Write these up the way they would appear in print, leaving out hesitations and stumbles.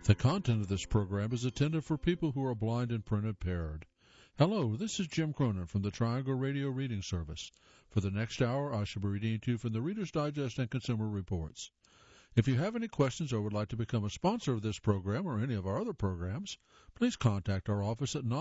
The content of this program is intended for people who are blind and print impaired. Hello, this is Jim Cronin from the Triangle Radio Reading Service. For the next hour, I shall be reading to you from the Reader's Digest and Consumer Reports. If you have any questions or would like to become a sponsor of this program or any of our other programs, please contact our office at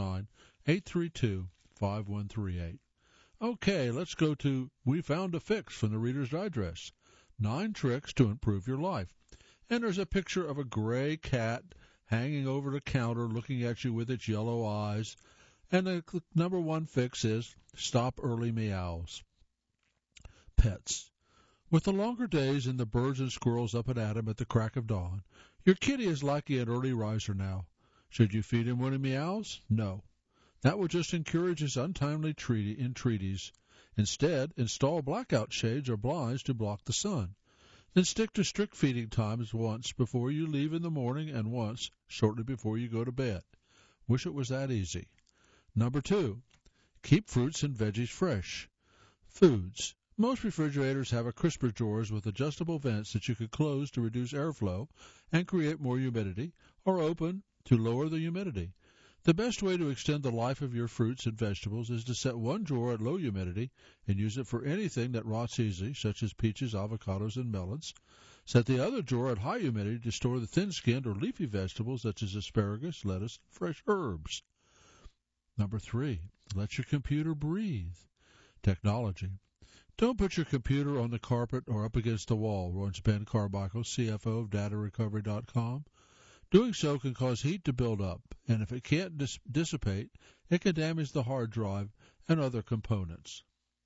919-832-5138. Okay, let's go to We Found a Fix from the Reader's Digest. 9 tricks to improve your life. And there's a picture of a gray cat hanging over the counter looking at you with its yellow eyes. And the number 1 fix is stop early meows. Pets. With the longer days and the birds and squirrels up and at him at the crack of dawn, your kitty is likely an early riser now. Should you feed him when he meows? No. That will just encourage his untimely entreaties. Instead, install blackout shades or blinds to block the sun. Then stick to strict feeding times once before you leave in the morning and once shortly before you go to bed. Wish it was that easy. Number 2, keep fruits and veggies fresh. Foods. Most refrigerators have a crisper drawers with adjustable vents that you can close to reduce airflow and create more humidity, or open to lower the humidity. The best way to extend the life of your fruits and vegetables is to set one drawer at low humidity and use it for anything that rots easily, such as peaches, avocados, and melons. Set the other drawer at high humidity to store the thin-skinned or leafy vegetables such as asparagus, lettuce, and fresh herbs. Number 3, let your computer breathe. Technology. Don't put your computer on the carpet or up against the wall, warns Ben Carmichael, CFO of DataRecovery.com. Doing so can cause heat to build up, and if it can't dissipate, it can damage the hard drive and other components.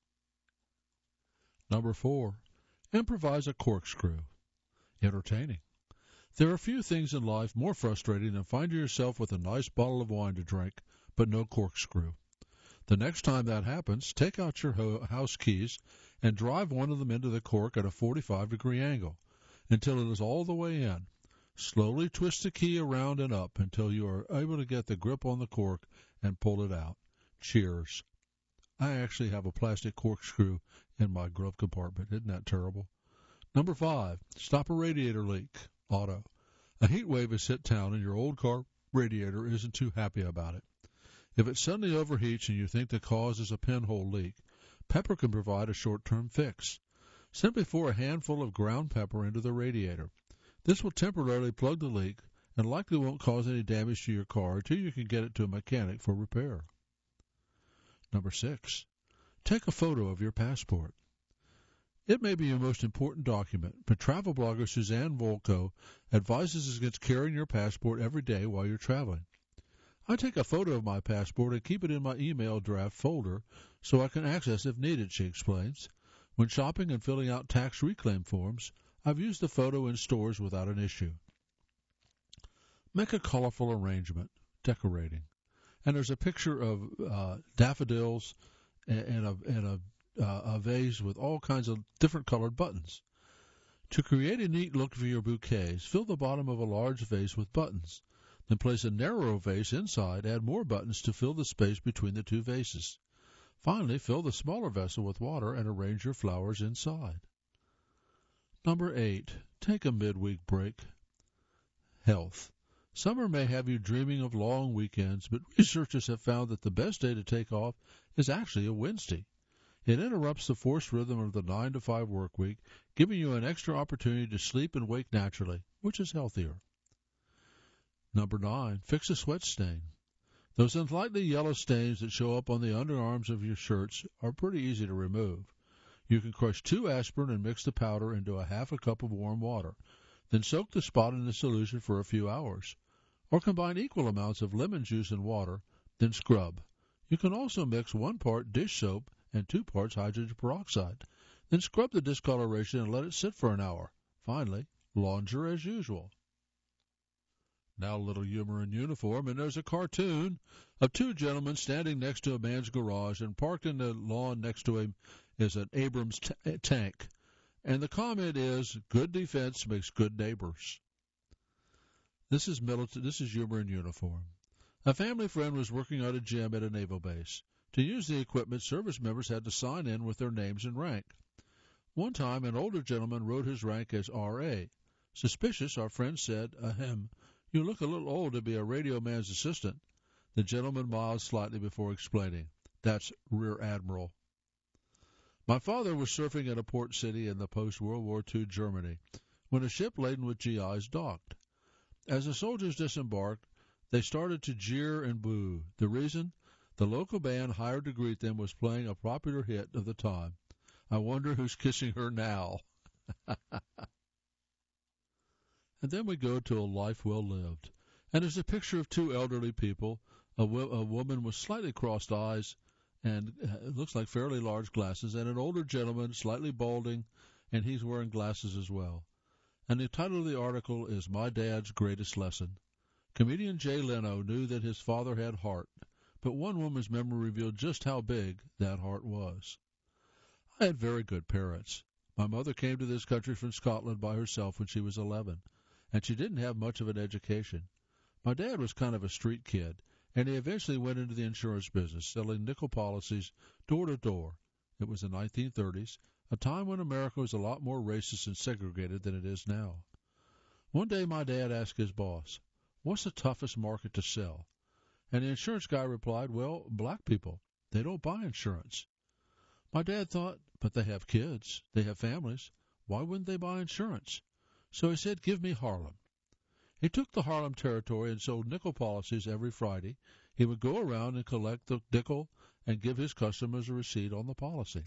Number 4, improvise a corkscrew. Entertaining. There are few things in life more frustrating than finding yourself with a nice bottle of wine to drink, but no corkscrew. The next time that happens, take out your house keys and drive one of them into the cork at a 45-degree angle until it is all the way in. Slowly twist the key around and up until you are able to get the grip on the cork and pull it out. Cheers. I actually have a plastic corkscrew in my glove compartment. Isn't that terrible? Number 5, stop a radiator leak. Auto. A heat wave has hit town and your old car radiator isn't too happy about it. If it suddenly overheats and you think the cause is a pinhole leak, pepper can provide a short-term fix. Simply pour a handful of ground pepper into the radiator. This will temporarily plug the leak and likely won't cause any damage to your car until you can get it to a mechanic for repair. Number 6, take a photo of your passport. It may be your most important document, but travel blogger Suzanne Volko advises against carrying your passport every day while you're traveling. I take a photo of my passport and keep it in my email draft folder so I can access if needed, she explains. When shopping and filling out tax reclaim forms, I've used the photo in stores without an issue. Make a colorful arrangement, decorating. And there's a picture of daffodils and a vase with all kinds of different colored buttons. To create a neat look for your bouquets, fill the bottom of a large vase with buttons. Then place a narrow vase inside, add more buttons to fill the space between the two vases. Finally, fill the smaller vessel with water and arrange your flowers inside. Number 8, take a midweek break. Health. Summer may have you dreaming of long weekends, but researchers have found that the best day to take off is actually a Wednesday. It interrupts the forced rhythm of the 9-to-5 work week, giving you an extra opportunity to sleep and wake naturally, which is healthier. Number 9, fix a sweat stain. Those unlikely yellow stains that show up on the underarms of your shirts are pretty easy to remove. You can crush 2 aspirin and mix the powder into a half a cup of warm water. Then soak the spot in the solution for a few hours. Or combine equal amounts of lemon juice and water, then scrub. You can also mix 1 part dish soap and 2 parts hydrogen peroxide. Then scrub the discoloration and let it sit for an hour. Finally, launder as usual. Now a little humor in uniform, and there's a cartoon of 2 gentlemen standing next to a man's garage, and parked in the lawn next to him is an Abrams tank. And the comment is, good defense makes good neighbors. This is humor in uniform. A family friend was working at a gym at a naval base. To use the equipment, service members had to sign in with their names and rank. One time, an older gentleman wrote his rank as R.A. Suspicious, our friend said, ahem, You look a little old to be a radio man's assistant." The gentleman smiled slightly before explaining. "That's Rear Admiral." My father was surfing at a port city in the post-World War II Germany when a ship laden with GIs docked. As the soldiers disembarked, they started to jeer and boo. The reason? The local band hired to greet them was playing a popular hit of the time. "I Wonder Who's Kissing Her Now." And then we go to A Life Well Lived, and there's a picture of two elderly people, a woman with slightly crossed eyes and it looks like fairly large glasses, and an older gentleman, slightly balding, and he's wearing glasses as well. And the title of the article is My Dad's Greatest Lesson. Comedian Jay Leno knew that his father had heart, but one woman's memory revealed just how big that heart was. I had very good parents. My mother came to this country from Scotland by herself when she was 11, and she didn't have much of an education. My dad was kind of a street kid, and he eventually went into the insurance business, selling nickel policies door to door. It was the 1930s, a time when America was a lot more racist and segregated than it is now. One day my dad asked his boss, "What's the toughest market to sell?" And the insurance guy replied, "Well, black people. They don't buy insurance." My dad thought, "But they have kids. They have families. Why wouldn't they buy insurance?" So he said, "Give me Harlem." He took the Harlem territory and sold nickel policies every Friday. He would go around and collect the nickel and give his customers a receipt on the policy.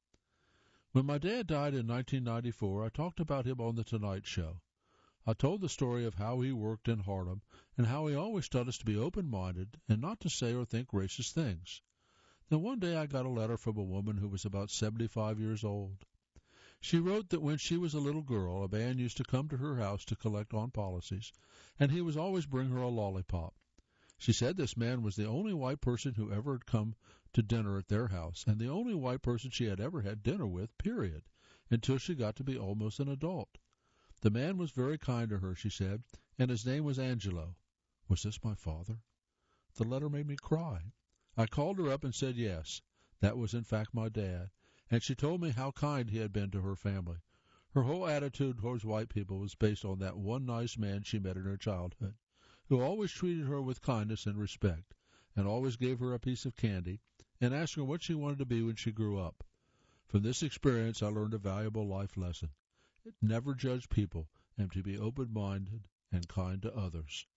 When my dad died in 1994, I talked about him on The Tonight Show. I told the story of how he worked in Harlem and how he always taught us to be open-minded and not to say or think racist things. Then one day I got a letter from a woman who was about 75 years old. She wrote that when she was a little girl, a man used to come to her house to collect on policies, and he would always bring her a lollipop. She said this man was the only white person who ever had come to dinner at their house, and the only white person she had ever had dinner with, period, until she got to be almost an adult. The man was very kind to her, she said, and his name was Angelo. Was this my father? The letter made me cry. I called her up and said yes, that was in fact my dad, and she told me how kind he had been to her family. Her whole attitude towards white people was based on that one nice man she met in her childhood, who always treated her with kindness and respect, and always gave her a piece of candy, and asked her what she wanted to be when she grew up. From this experience I learned a valuable life lesson. Never judge people, and to be open-minded and kind to others.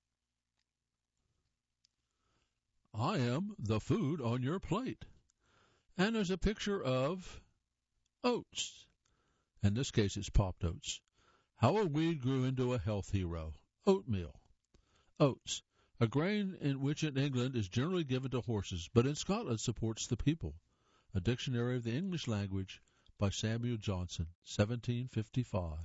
I am the food on your plate. And there's a picture of oats. In this case, it's popped oats. How a weed grew into a health hero. Oatmeal. Oats, a grain in which in England is generally given to horses, but in Scotland supports the people. A Dictionary of the English Language by Samuel Johnson, 1755.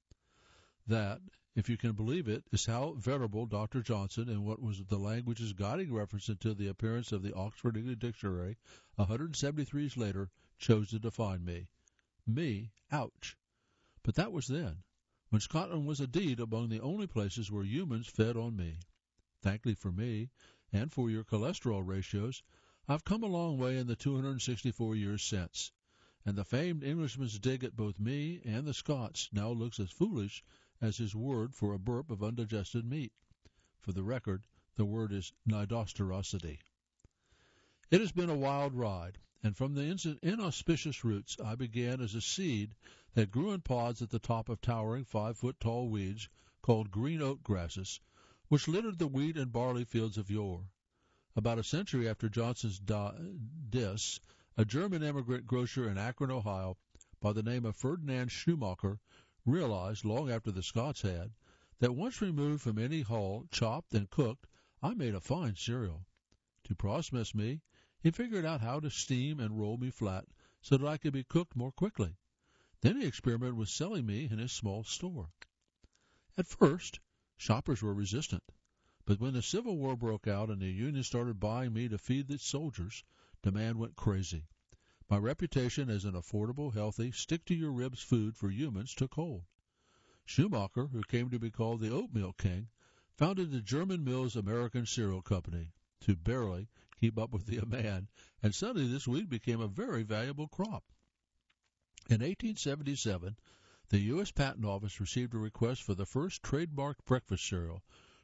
That, if you can believe it, is how venerable Dr. Johnson, in what was the language's guiding reference until the appearance of the Oxford English Dictionary 173 years later, chose to define me. Me, ouch. But that was then, when Scotland was indeed among the only places where humans fed on me. Thankfully for me, and for your cholesterol ratios, I've come a long way in the 264 years since, and the famed Englishman's dig at both me and the Scots now looks as foolish as his word for a burp of undigested meat. For the record, the word is nidosterosity. It has been a wild ride, and from the inauspicious roots I began as a seed that grew in pods at the top of towering 5-foot-tall weeds called green oat grasses, which littered the wheat and barley fields of yore. About a century after Johnson's diss, a German immigrant grocer in Akron, Ohio, by the name of Ferdinand Schumacher, realized, long after the Scots had, that once removed from any hull, chopped and cooked, I made a fine cereal. To process me, he figured out how to steam and roll me flat so that I could be cooked more quickly. Then he experimented with selling me in his small store. At first, shoppers were resistant, but when the Civil War broke out and the Union started buying me to feed the soldiers, demand went crazy. My reputation as an affordable, healthy, stick-to-your-ribs food for humans took hold. Schumacher, who came to be called the Oatmeal King, founded the German Mills American Cereal Company to barely keep up with the demand, and suddenly this wheat became a very valuable crop. In 1877, the U.S. Patent Office received a request for the first trademarked breakfast cereal,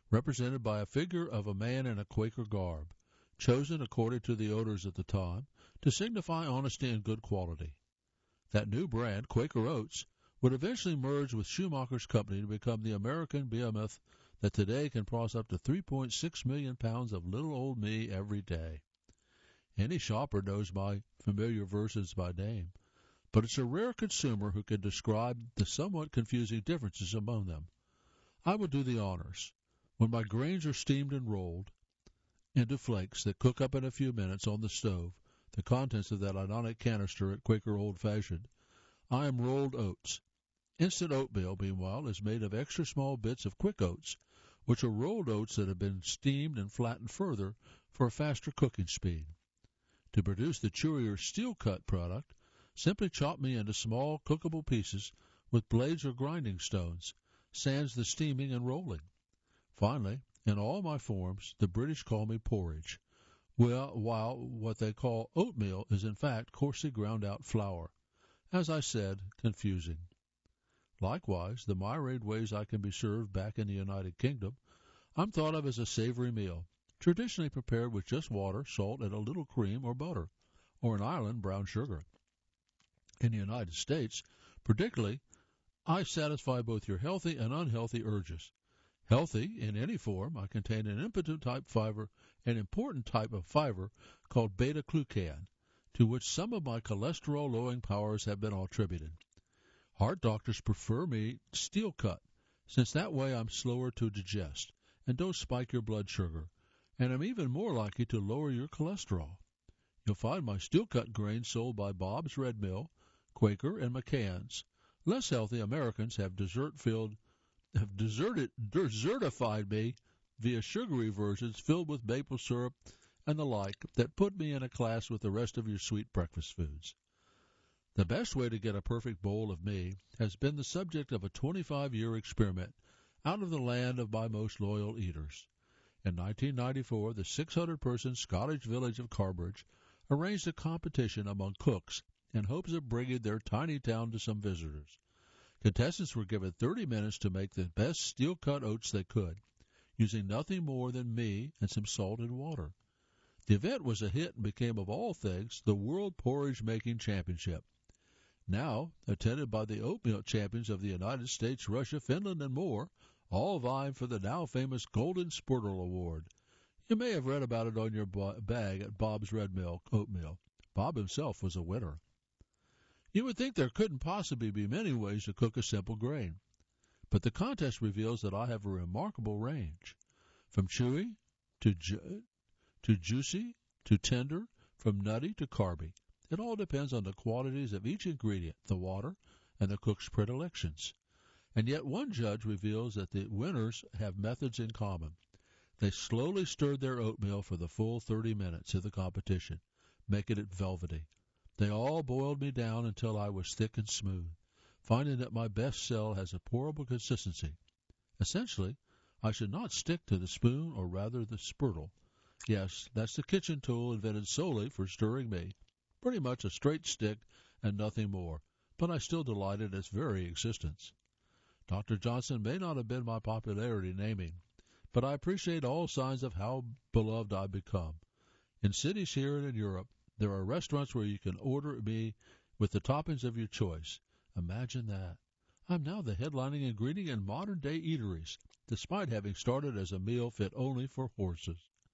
represented by a figure of a man in a Quaker garb, chosen according to the odors at the time to signify honesty and good quality. That new brand, Quaker Oats, would eventually merge with Schumacher's company to become the American behemoth that today can process up to 3.6 million pounds of little old me every day. Any shopper knows my familiar versions by name, but it's a rare consumer who can describe the somewhat confusing differences among them. I will do the honors. When my grains are steamed and rolled into flakes that cook up in a few minutes on the stove, the contents of that ironic canister at Quaker Old-Fashioned, I am rolled oats. Instant oatmeal, meanwhile, is made of extra small bits of quick oats, which are rolled oats that have been steamed and flattened further for a faster cooking speed. To produce the chewier steel-cut product, simply chop me into small cookable pieces with blades or grinding stones, sans the steaming and rolling. Finally, in all my forms, the British call me porridge, while what they call oatmeal is in fact coarsely ground out flour. As I said, confusing. Likewise, the myriad ways I can be served back in the United Kingdom, I'm thought of as a savory meal, traditionally prepared with just water, salt, and a little cream or butter, or in Ireland, brown sugar. In the United States, particularly, I satisfy both your healthy and unhealthy urges. Healthy, in any form, I contain an important type of fiber called beta-glucan, to which some of my cholesterol-lowering powers have been attributed. Heart doctors prefer me steel-cut, since that way I'm slower to digest and don't spike your blood sugar, and I'm even more likely to lower your cholesterol. You'll find my steel-cut grains sold by Bob's Red Mill, Quaker, and McCann's. Less healthy Americans have desertified me via sugary versions filled with maple syrup and the like that put me in a class with the rest of your sweet breakfast foods. The best way to get a perfect bowl of me has been the subject of a 25-year experiment out of the land of my most loyal eaters. In 1994, the 600-person Scottish village of Carbridge arranged a competition among cooks in hopes of bringing their tiny town to some visitors. Contestants were given 30 minutes to make the best steel-cut oats they could, using nothing more than me and some salt and water. The event was a hit and became, of all things, the World Porridge-Making Championship. Now, attended by the oatmeal champions of the United States, Russia, Finland, and more, all vying for the now-famous Golden Spurtle Award. You may have read about it on your bag at Bob's Red Mill Oatmeal. Bob himself was a winner. You would think there couldn't possibly be many ways to cook a simple grain, but the contest reveals that I have a remarkable range, from chewy to juicy to tender, from nutty to carby. It all depends on the qualities of each ingredient, the water, and the cook's predilections. And yet one judge reveals that the winners have methods in common. They slowly stirred their oatmeal for the full 30 minutes of the competition, making it velvety. They all boiled me down until I was thick and smooth, finding that my best cell has a pourable consistency. Essentially, I should not stick to the spoon, or rather the spurtle. Yes, that's the kitchen tool invented solely for stirring me. Pretty much a straight stick and nothing more, but I still delight in its very existence. Dr. Johnson may not have been my popularity naming, but I appreciate all signs of how beloved I've become. In cities here and in Europe, there are restaurants where you can order me with the toppings of your choice. Imagine that. I'm now the headlining ingredient in modern-day eateries, despite having started as a meal fit only for horses.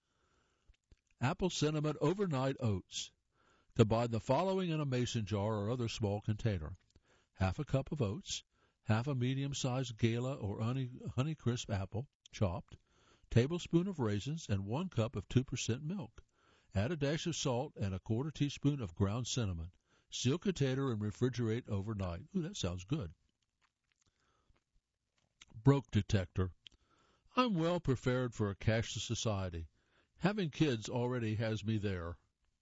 Apple cinnamon overnight oats. Combine the following in a mason jar or other small container: half a cup of oats, half a medium-sized Gala or Honeycrisp apple, chopped, tablespoon of raisins, and 1 cup of 2% milk. Add a dash of salt and a quarter teaspoon of ground cinnamon. Seal container and refrigerate overnight. Ooh, that sounds good. Broke detector. I'm well prepared for a cashless society. Having kids already has me there.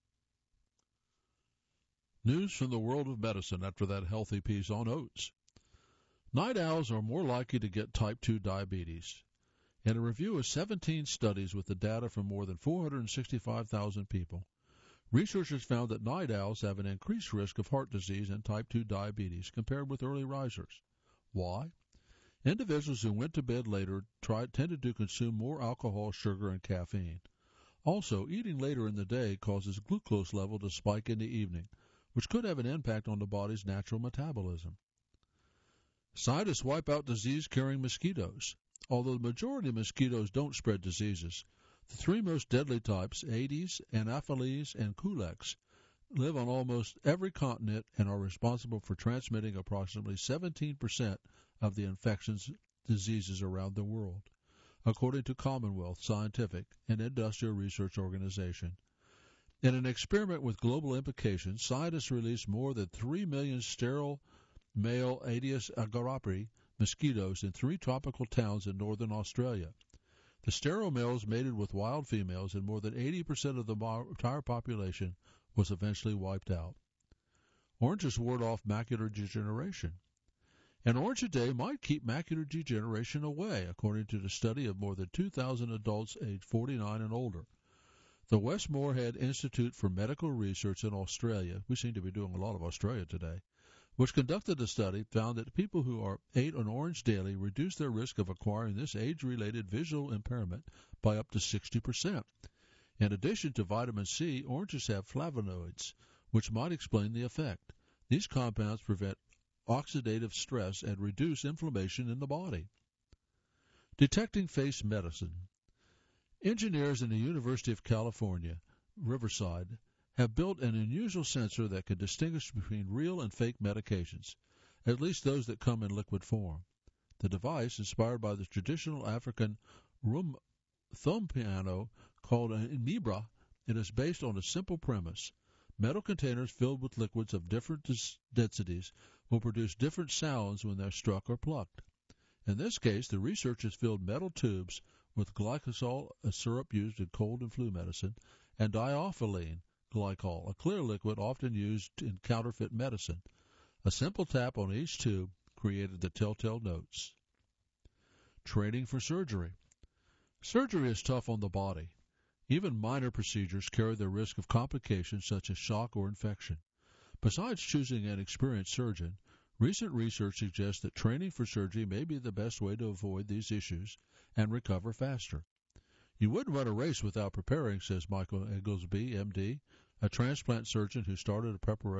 News from the world of medicine after that healthy piece on oats. Night owls are more likely to get type 2 diabetes. In a review of 17 studies with the data from more than 465,000 people, researchers found that night owls have an increased risk of heart disease and type 2 diabetes compared with early risers. Why? Individuals who went to bed later tended to consume more alcohol, sugar, and caffeine. Also, eating later in the day causes glucose level to spike in the evening, which could have an impact on the body's natural metabolism. Scientists wipe out disease-carrying mosquitoes. Although the majority of mosquitoes don't spread diseases, the three most deadly types, Aedes, Anopheles, and Culex, live on almost every continent and are responsible for transmitting approximately 17% of the infectious diseases around the world, according to Commonwealth Scientific and Industrial Research Organization. In an experiment with global implications, scientists released more than 3 million sterile male Aedes aegypti mosquitoes in 3 tropical towns in northern Australia. The sterile males mated with wild females, and more than 80% of the entire population was eventually wiped out. Oranges ward off macular degeneration. An orange a day might keep macular degeneration away, according to the study of more than 2,000 adults aged 49 and older. The West Moorhead Institute for Medical Research in Australia, we seem to be doing a lot of Australia today, which conducted the study, found that people who ate an orange daily reduced their risk of acquiring this age-related visual impairment by up to 60%. In addition to vitamin C, oranges have flavonoids, which might explain the effect. These compounds prevent oxidative stress and reduce inflammation in the body. Detecting face medicine. Engineers in the University of California, Riverside, have built an unusual sensor that can distinguish between real and fake medications, at least those that come in liquid form. The device, inspired by the traditional African thumb piano called an imibra, it is based on a simple premise. Metal containers filled with liquids of different densities will produce different sounds when they're struck or plucked. In this case, the researchers filled metal tubes with glycosol, a syrup used in cold and flu medicine, and diethylene glycol, a clear liquid often used in counterfeit medicine. A simple tap on each tube created the telltale notes. Training for surgery. Surgery is tough on the body. Even minor procedures carry the risk of complications such as shock or infection. Besides choosing an experienced surgeon, recent research suggests that training for surgery may be the best way to avoid these issues and recover faster. You wouldn't run a race without preparing, says Michael Egglesby, M.D., a transplant surgeon who started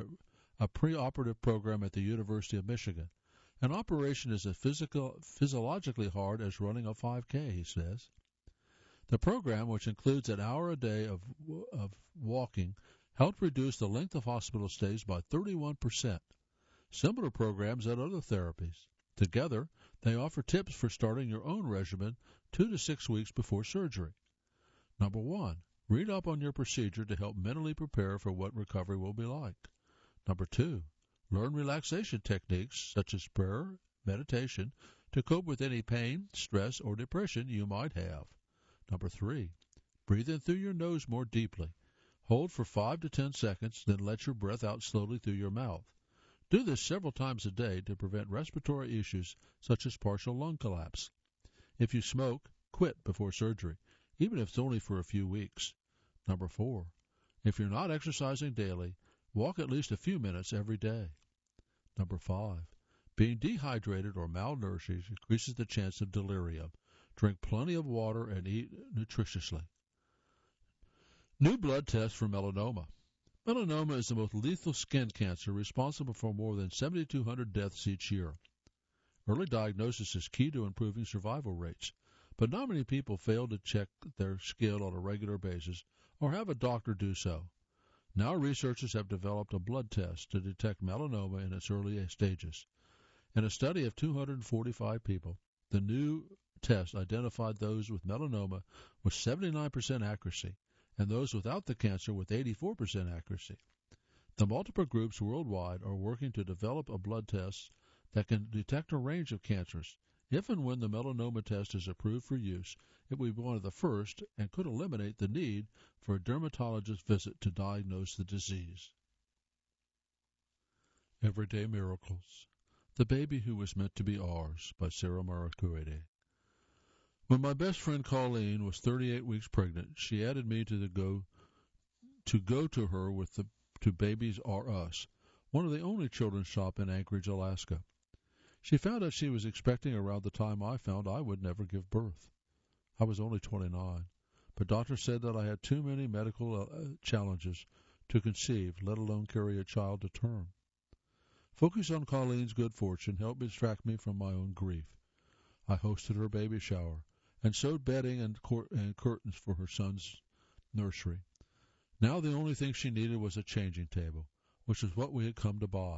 a preoperative program at the University of Michigan. An operation is as physiologically hard as running a 5K, he says. The program, which includes an hour a day of walking, helped reduce the length of hospital stays by 31%. Similar programs and other therapies. Together, they offer tips for starting your own regimen 2 to 6 weeks before surgery. Number 1, read up on your procedure to help mentally prepare for what recovery will be like. Number 2, learn relaxation techniques such as prayer, meditation, to cope with any pain, stress, or depression you might have. Number 3, breathe in through your nose more deeply. Hold for 5 to 10 seconds, then let your breath out slowly through your mouth. Do this several times a day to prevent respiratory issues such as partial lung collapse. If you smoke, quit before surgery, even if it's only for a few weeks. Number 4, if you're not exercising daily, walk at least a few minutes every day. Number 5, being dehydrated or malnourished increases the chance of delirium. Drink plenty of water and eat nutritiously. New blood test for melanoma. Melanoma is the most lethal skin cancer, responsible for more than 7,200 deaths each year. Early diagnosis is key to improving survival rates, but not many people fail to check their skin on a regular basis or have a doctor do so. Now researchers have developed a blood test to detect melanoma in its early stages. In a study of 245 people, the new test identified those with melanoma with 79% accuracy and those without the cancer with 84% accuracy. The multiple groups worldwide are working to develop a blood test that can detect a range of cancers. If and when the melanoma test is approved for use, it will be one of the first and could eliminate the need for a dermatologist visit to diagnose the disease. Everyday Miracles. The Baby Who Was Meant to Be Ours by Sarah Maracurede. When my best friend Colleen was 38 weeks pregnant, she added me to go to her with the To Babies R Us, one of the only children's shop in Anchorage, Alaska. She found out she was expecting around the time I found I would never give birth. I was only 29, but doctors said that I had too many medical challenges to conceive, let alone carry a child to term. Focus on Colleen's good fortune helped distract me from my own grief. I hosted her baby shower and sewed bedding and curtains for her son's nursery. Now the only thing she needed was a changing table, which is what we had come to buy.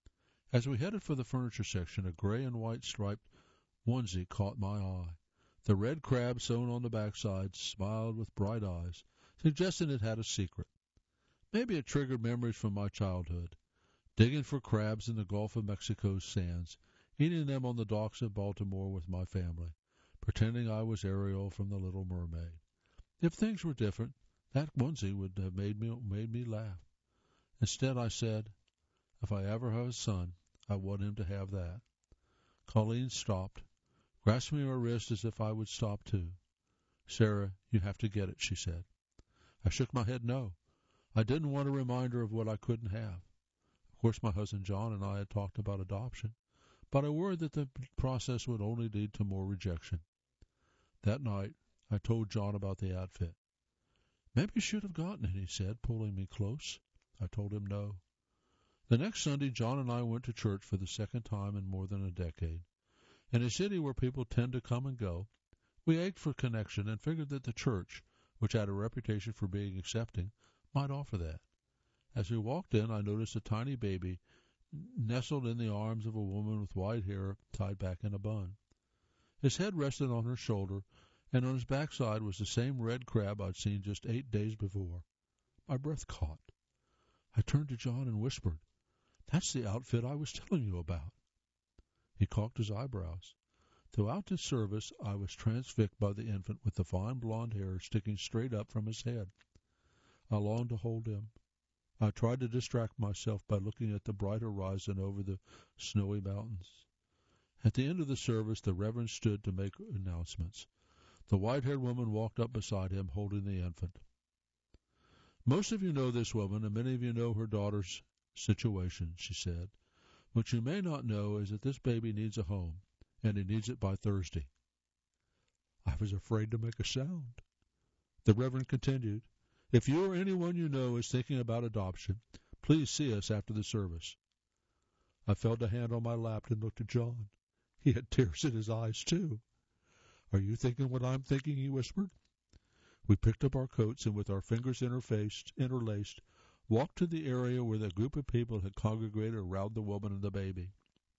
As we headed for the furniture section, a gray and white striped onesie caught my eye. The red crab sewn on the backside smiled with bright eyes, suggesting it had a secret. Maybe it triggered memories from my childhood, digging for crabs in the Gulf of Mexico's sands, eating them on the docks of Baltimore with my family, pretending I was Ariel from The Little Mermaid. If things were different, that onesie would have made me laugh. Instead, I said, if I ever have a son, I want him to have that. Colleen stopped, grasping my wrist as if I would stop too. Sarah, you have to get it, she said. I shook my head no. I didn't want a reminder of what I couldn't have. Of course, my husband John and I had talked about adoption, but I worried that the process would only lead to more rejection. That night, I told John about the outfit. Maybe you should have gotten it, he said, pulling me close. I told him no. The next Sunday, John and I went to church for the second time in more than a decade. In a city where people tend to come and go, we ached for connection and figured that the church, which had a reputation for being accepting, might offer that. As we walked in, I noticed a tiny baby nestled in the arms of a woman with white hair tied back in a bun. His head rested on her shoulder, and on his backside was the same red crab I'd seen just 8 days before. My breath caught. I turned to John and whispered, "That's the outfit I was telling you about." He cocked his eyebrows. Throughout the service, I was transfixed by the infant with the fine blonde hair sticking straight up from his head. I longed to hold him. I tried to distract myself by looking at the bright horizon over the snowy mountains. At the end of the service, the Reverend stood to make announcements. The white-haired woman walked up beside him, holding the infant. Most of you know this woman, and many of you know her daughter's situation, she said. What you may not know is that this baby needs a home, and he needs it by Thursday. I was afraid to make a sound. The Reverend continued, "If you or anyone you know is thinking about adoption, please see us after the service." I felt a hand on my lap and looked at John. He had tears in his eyes, too. "Are you thinking what I'm thinking?" he whispered. We picked up our coats and, with our fingers interlaced, walked to the area where the group of people had congregated around the woman and the baby.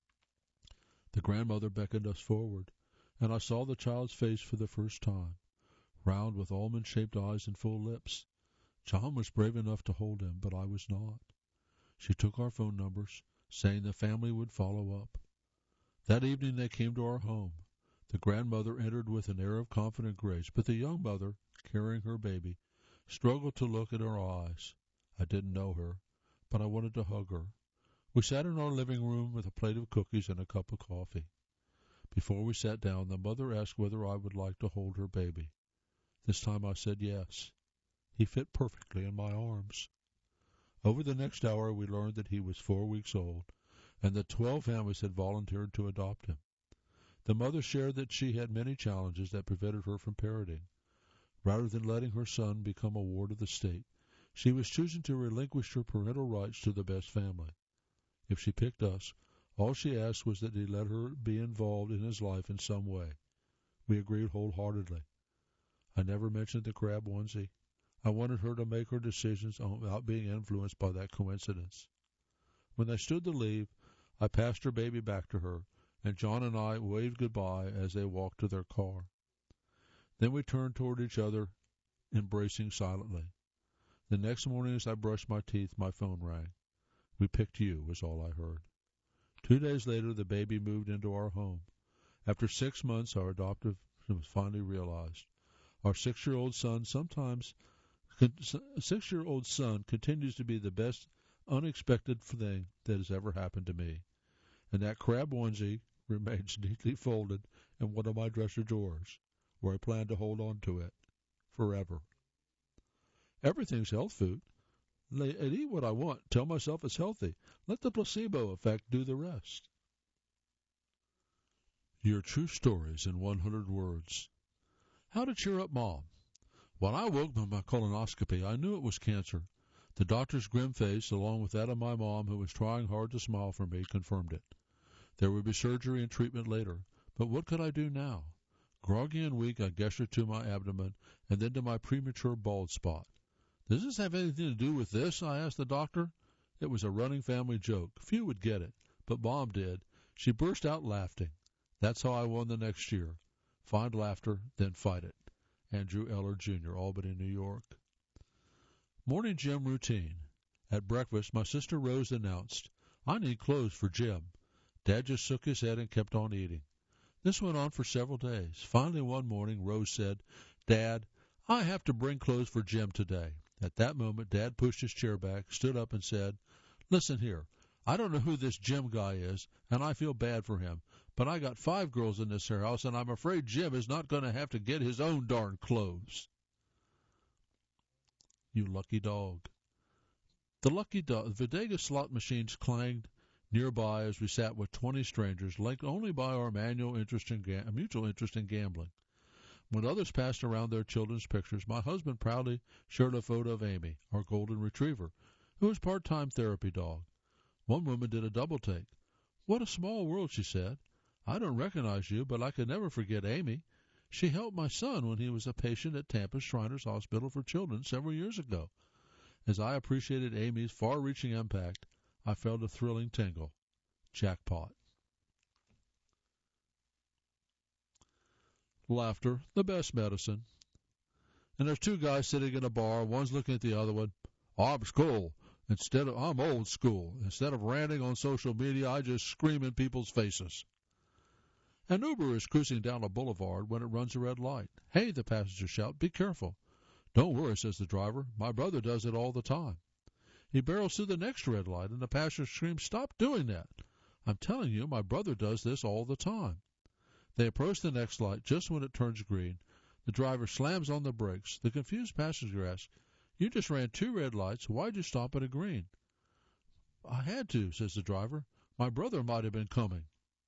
The grandmother beckoned us forward, and I saw the child's face for the first time, round with almond-shaped eyes and full lips. John was brave enough to hold him, but I was not. She took our phone numbers, saying the family would follow up. That evening they came to our home. The grandmother entered with an air of confident grace, but the young mother, carrying her baby, struggled to look at her eyes. I didn't know her, but I wanted to hug her. We sat in our living room with a plate of cookies and a cup of coffee. Before we sat down, the mother asked whether I would like to hold her baby. This time I said yes. He fit perfectly in my arms. Over the next hour, we learned that he was 4 weeks old, and that 12 families had volunteered to adopt him. The mother shared that she had many challenges that prevented her from parenting. Rather than letting her son become a ward of the state, she was choosing to relinquish her parental rights to the best family. If she picked us, all she asked was that he let her be involved in his life in some way. We agreed wholeheartedly. I never mentioned the crab onesie. I wanted her to make her decisions without being influenced by that coincidence. When they stood to leave, I passed her baby back to her, and John and I waved goodbye as they walked to their car. Then we turned toward each other, embracing silently. The next morning as I brushed my teeth, my phone rang. "We picked you," was all I heard. 2 days later, the baby moved into our home. After 6 months, our adoption was finally realized. Our 6-year-old son continues to be the best unexpected thing that has ever happened to me. And that crab onesie remains neatly folded in one of my dresser drawers, where I plan to hold on to it forever. Everything's health food. I eat what I want, tell myself it's healthy. Let the placebo effect do the rest. Your true stories in 100 words. How to cheer up Mom. When I woke from my colonoscopy, I knew it was cancer. The doctor's grim face, along with that of my mom, who was trying hard to smile for me, confirmed it. There would be surgery and treatment later, but what could I do now? Groggy and weak, I gestured to my abdomen and then to my premature bald spot. Does this have anything to do with this? I asked the doctor. It was a running family joke. Few would get it, but Mom did. She burst out laughing. That's how I won the next year. Find laughter, then fight it. Andrew Eller, Jr., Albany, New York. Morning gym routine. At breakfast, my sister Rose announced, I need clothes for Jim. Dad just shook his head and kept on eating. This went on for several days. Finally, one morning, Rose said, Dad, I have to bring clothes for Jim today. At that moment, Dad pushed his chair back, stood up, and said, Listen here, I don't know who this Jim guy is, and I feel bad for him, but I got 5 girls in this here house, and I'm afraid Jim is not going to have to get his own darn clothes. You lucky dog. The lucky dog. The Vegas slot machines clanged nearby as we sat with 20 strangers, linked only by our mutual interest in gambling. When others passed around their children's pictures, my husband proudly shared a photo of Amy, our golden retriever, who was part-time therapy dog. One woman did a double take. What a small world, she said. I don't recognize you, but I could never forget Amy. She helped my son when he was a patient at Tampa Shriners Hospital for Children several years ago. As I appreciated Amy's far-reaching impact, I felt a thrilling tingle. Jackpot. Laughter, the best medicine. And there's 2 guys sitting in a bar. One's looking at the other one. I'm old school. Instead of ranting on social media, I just scream in people's faces. An Uber is cruising down a boulevard when it runs a red light. Hey, the passengers shout, be careful. Don't worry, says the driver. My brother does it all the time. He barrels through the next red light, and the passenger screams, stop doing that. I'm telling you, my brother does this all the time. They approach the next light just when it turns green. The driver slams on the brakes. The confused passenger asks, you just ran 2 red lights. Why'd you stop at a green? I had to, says the driver. My brother might have been coming.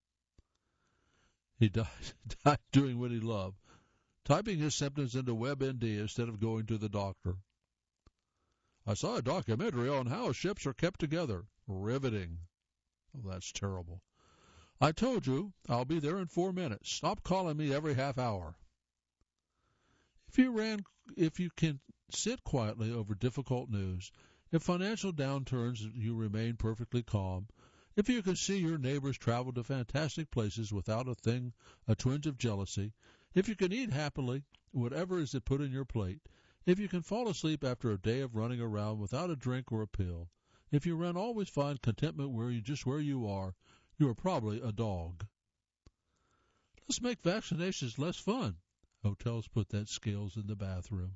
He died doing what he loved, typing his symptoms into WebMD instead of going to the doctor. I saw a documentary on how ships are kept together. Riveting. Oh, that's terrible. I told you, I'll be there in 4 minutes. Stop calling me every half hour. If you can sit quietly over difficult news, if financial downturns you remain perfectly calm, if you can see your neighbors travel to fantastic places without a twinge of jealousy, if you can eat happily whatever is put in your plate, if you can fall asleep after a day of running around without a drink or a pill, if you always find contentment where you are probably a dog. Let's make vaccinations less fun. Hotels put that scales in the bathroom.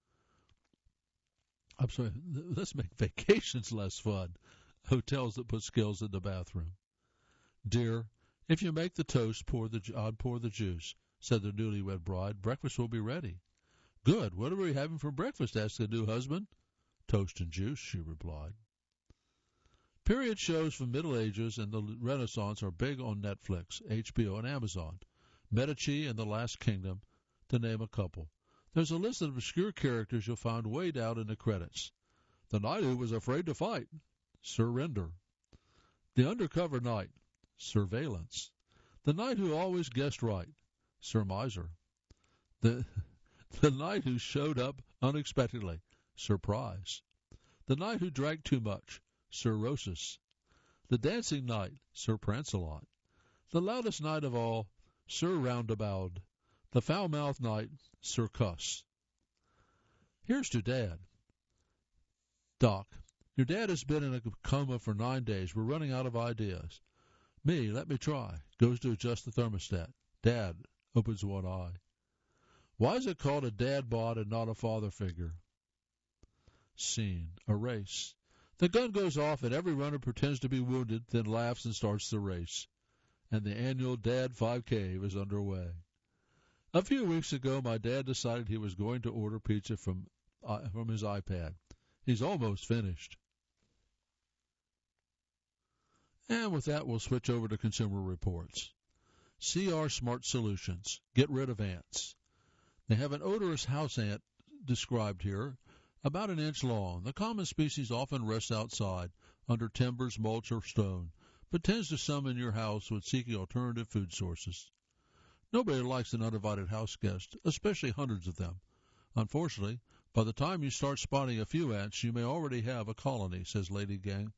I'm sorry, let's make vacations less fun. Hotels that put scales in the bathroom. Dear, if you make the toast, I'd pour the juice, said the newlywed bride. Breakfast will be ready. Good. What are we having for breakfast? Asked the new husband. Toast and juice, she replied. Period shows from Middle Ages and the Renaissance are big on Netflix, HBO, and Amazon. Medici and The Last Kingdom, to name a couple. There's a list of obscure characters you'll find way down in the credits. The knight who was afraid to fight, surrender. The undercover knight, surveillance. The knight who always guessed right, surmiser. The knight who showed up unexpectedly, surprise. The knight who drank too much, cirrhosis. The dancing knight, Sir Prancelot. The loudest knight of all, Sir Roundabout. The foul-mouthed knight, Sir Cuss. Here's to Dad. Doc, your dad has been in a coma for 9 days. We're running out of ideas. Me, let me try. Goes to adjust the thermostat. Dad opens one eye. Why is it called a dad bod and not a father figure? Scene. A race. The gun goes off and every runner pretends to be wounded, then laughs and starts the race. And the annual Dad 5K is underway. A few weeks ago, my dad decided he was going to order pizza from his iPad. He's almost finished. And with that, we'll switch over to Consumer Reports. CR Smart Solutions. Get rid of ants. They have an odorous house ant described here, about an inch long. The common species often rests outside, under timbers, mulch, or stone, but tends to summon your house when seeking alternative food sources. Nobody likes an uninvited house guest, especially hundreds of them. Unfortunately, by the time you start spotting a few ants, you may already have a colony, says Jody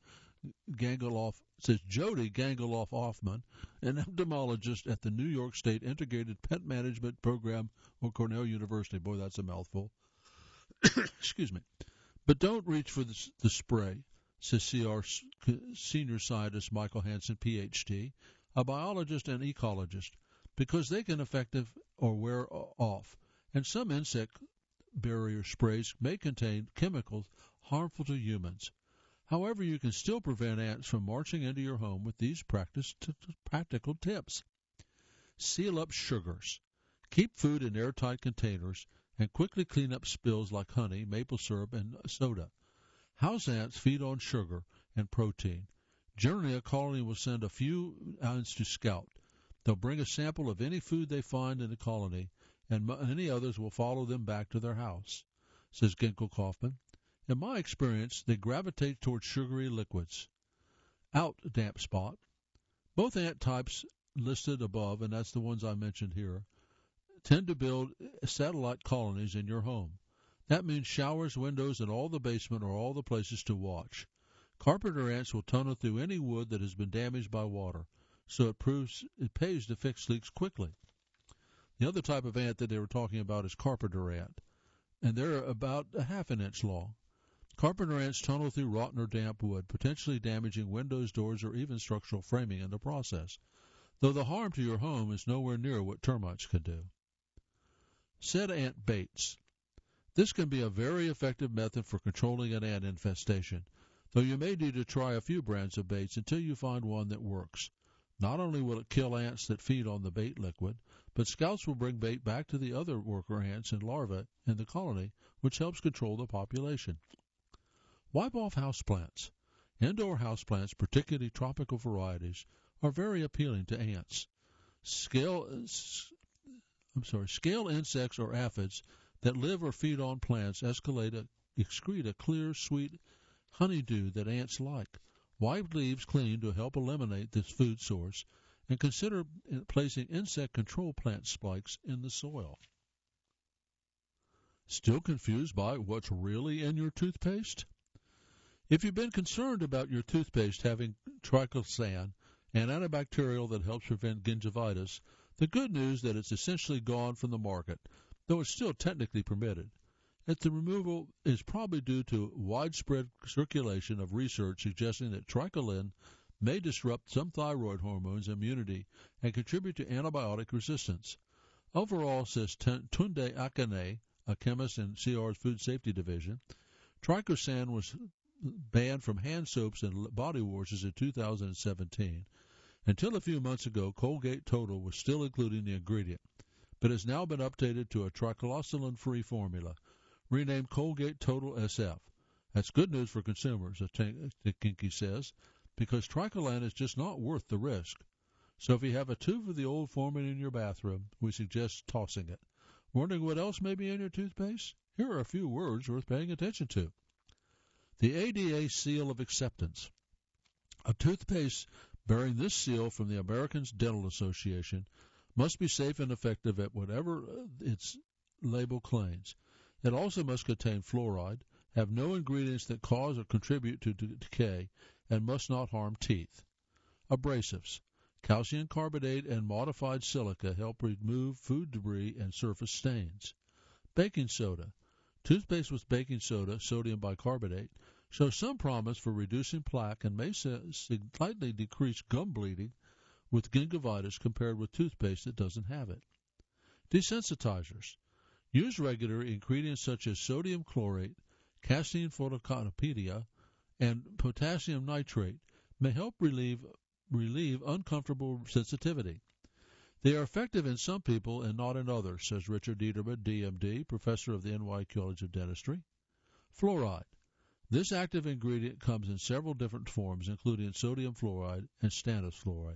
Gangaloff Hoffman, an entomologist at the New York State Integrated Pet Management Program or Cornell University. Boy, that's a mouthful. Excuse me. But don't reach for the spray, says CR senior scientist Michael Hansen, Ph.D., a biologist and ecologist, because they can effective or wear off, and some insect barrier sprays may contain chemicals harmful to humans. However, you can still prevent ants from marching into your home with these practical tips. Seal up sugars. Keep food in airtight containers and quickly clean up spills like honey, maple syrup, and soda. House ants feed on sugar and protein. Generally, a colony will send a few ants to scout. They'll bring a sample of any food they find in the colony, and many others will follow them back to their house, says Ginkle Kaufman. In my experience, they gravitate towards sugary liquids. Out damp spot. Both ant types listed above, and that's the ones I mentioned here, tend to build satellite colonies in your home. That means showers, windows, and all the basement are all the places to watch. Carpenter ants will tunnel through any wood that has been damaged by water, so it pays to fix leaks quickly. The other type of ant that they were talking about is carpenter ant, and they're about a half an inch long. Carpenter ants tunnel through rotten or damp wood, potentially damaging windows, doors, or even structural framing in the process, though the harm to your home is nowhere near what termites can do. Set ant baits. This can be a very effective method for controlling an ant infestation, though you may need to try a few brands of baits until you find one that works. Not only will it kill ants that feed on the bait liquid, but scouts will bring bait back to the other worker ants and larvae in the colony, which helps control the population. Wipe off houseplants. Indoor houseplants, particularly tropical varieties, are very appealing to ants. Scale insects or aphids that live or feed on plants excrete a clear, sweet honeydew that ants like. Wipe leaves clean to help eliminate this food source, and consider placing insect control plant spikes in the soil. Still confused by what's really in your toothpaste? If you've been concerned about your toothpaste having triclosan, an antibacterial that helps prevent gingivitis, the good news is that it's essentially gone from the market, though it's still technically permitted. The removal is probably due to widespread circulation of research suggesting that triclosan may disrupt some thyroid hormones' immunity and contribute to antibiotic resistance. Overall, says Tunde Akane, a chemist in CR's Food Safety Division, triclosan was banned from hand soaps and body washes in 2017. Until a few months ago, Colgate Total was still including the ingredient, but has now been updated to a triclosan-free formula, renamed Colgate Total SF. That's good news for consumers, Kinky says, because triclosan is just not worth the risk. So if you have a tube of the old formula in your bathroom, we suggest tossing it. Wondering what else may be in your toothpaste? Here are a few words worth paying attention to. The ADA Seal of Acceptance. A toothpaste bearing this seal from the American Dental Association must be safe and effective at whatever its label claims. It also must contain fluoride, have no ingredients that cause or contribute to decay, and must not harm teeth. Abrasives. Calcium carbonate and modified silica help remove food debris and surface stains. Baking soda. Toothpaste with baking soda, sodium bicarbonate, shows some promise for reducing plaque and may slightly decrease gum bleeding with gingivitis compared with toothpaste that doesn't have it. Desensitizers. Use regularly ingredients such as sodium chlorate, casein photocopedia, and potassium nitrate may help relieve uncomfortable sensitivity. They are effective in some people and not in others, says Richard Dieterman, DMD, professor of the NY College of Dentistry. Fluoride. This active ingredient comes in several different forms, including sodium fluoride and stannous fluoride.